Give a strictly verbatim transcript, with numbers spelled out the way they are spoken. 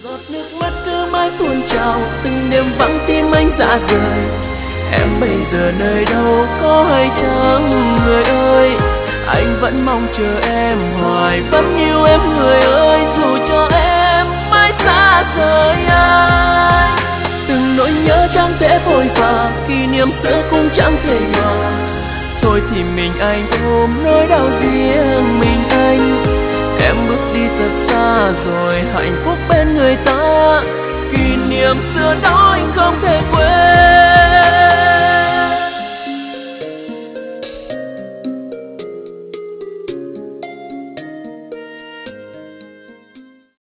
giọt nước mắt cứ mãi tuôn trào, từng đêm vắng tim anh rã rời. Em bây giờ nơi đâu có hay chăng người ơi? Anh vẫn mong chờ em hoài, vẫn yêu em người ơi, dù cho em mãi xa rời anh. Từng nỗi nhớ chẳng thể vội vã, kỷ niệm xưa cũng chẳng thể nhòa. Thôi thì mình anh ôm nỗi đau riêng mình anh. Em bước đi thật xa rồi, hạnh phúc bên người ta. Kỷ niệm xưa đó anh không thể